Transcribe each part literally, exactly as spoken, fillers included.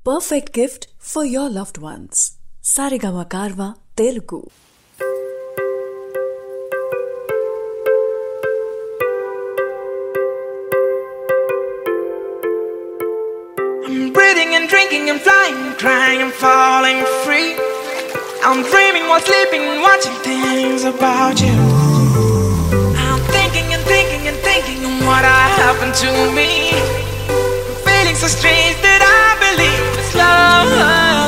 perfect gift for your loved ones. Saregama Karva Telugu. I'm breathing and drinking and flying, crying and falling free. I'm dreaming while sleeping and watching things about you. I'm thinking and thinking and thinking of what happened to me. I'm feeling so strange that I believe it's love.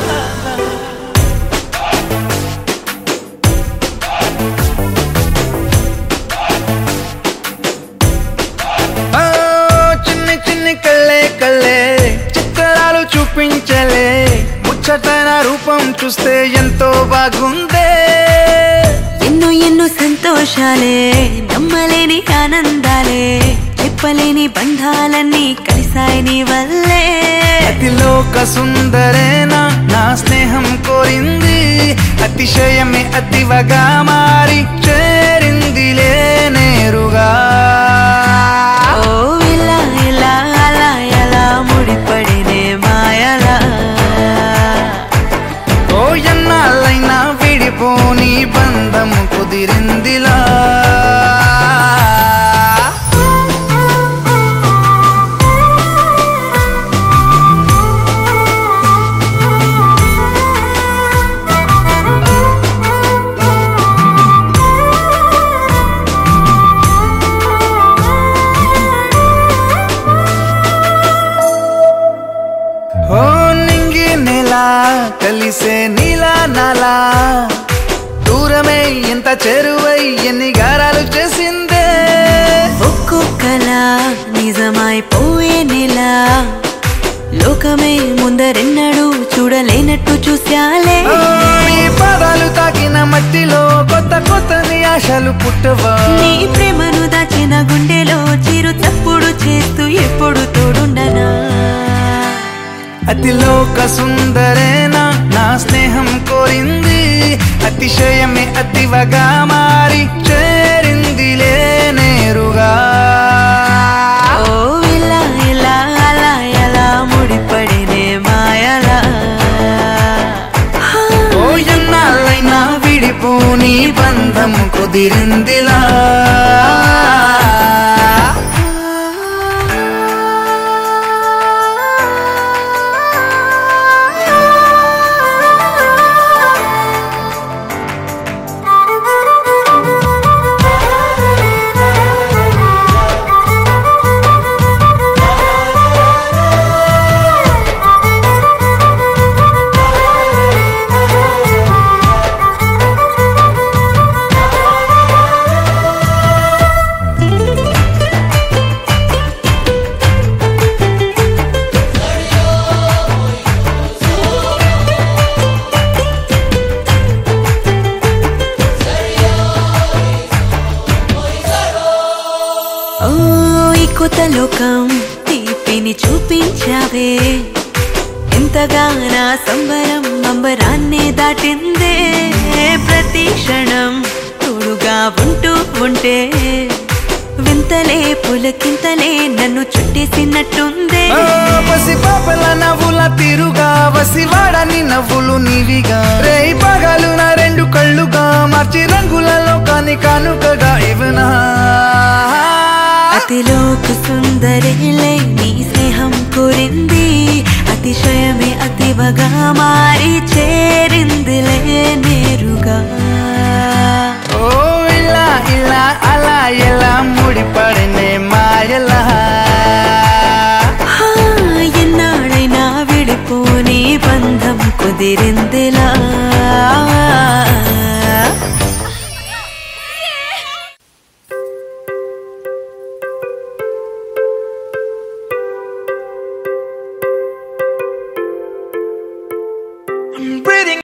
Oh, chinni chinni kalle kalle చిత్రాలు చూపించలే ముచ్చటైన రూపం చూస్తే ఎంతో బాగుందే ఎన్నో ఎన్నో సంతోషాలే నమ్మలేని ఆనందాలే చెప్పలేని బంధాలన్నీ కలిసాయి నీ వల్లే అతిలోక సుందరేనా నా స్నేహం కోరింది అతిశయమే అతివగా మారి చేరిందిలే నేరుగా ఓ ఇలా ఇలా అలా ఎలా ముడిపడినే మాయలా ఓ ఎన్నాళ్ళైనా విడిపోని బంధము కుదిరిందిలా ఓ నింగి నెలా కలిసే నీలా నాలా దూరమే ఎంత చెరువై ఎన్ని గారాలు చేసిందే ఒక్కొక్కలా నిజమైపోయే నెలా లోకమే ముందరెన్నడూ చూడలేనట్టు చూశాలే ఓ, ఈ పాదాలు తాకిన మట్టిలో కొత్త కొత్తని ఆశలు పుట్టవా నీ ప్రేమను దాచిన గుండెలో చిరు తప్పుడు చేస్తూ ఎప్పుడు తోడుండనా అతిలోక సుందరేనా నా స్నేహం కోరింది అతిశయమే అతివగా మారి చేరిందిలే నేరుగా ఓ ఇలా ఇలా అలా ఎలా ముడిపడినే మాయలా ఓ ఎన్నాళ్ళైనా విడిపోని బంధము కుదిరిందిలా ఓ ఈ కొత్త లోకం తీపిని చూపించావే ఎంతగా నా సంబరం అంబరాన్నే దాటిందే ప్రతి క్షణం తోడుగా ఉంటూ ఉంటే వింతలే పులకింతలే నన్ను చుట్టేసినట్టుందే ఓ పసి పాపల నవ్వుల తిరుగా వసివాడని నవ్వులు నీవిగా రేయి పగలు నా రెండు కళ్ళుగా మార్చి రంగుల లోకాన్ని కానుకగా ఇవనా అతిలోక సుందరిలే నీ స్నేహం కోరింది అతిశయమే అతివగా మారి చేరిందిలే నేరుగా ఓ ఇలా ఇలా అలా ఎలా ముడిపడినే మాయలా హా, ఎన్నాడైనా విడిపోని బంధం కుదిరిందిలా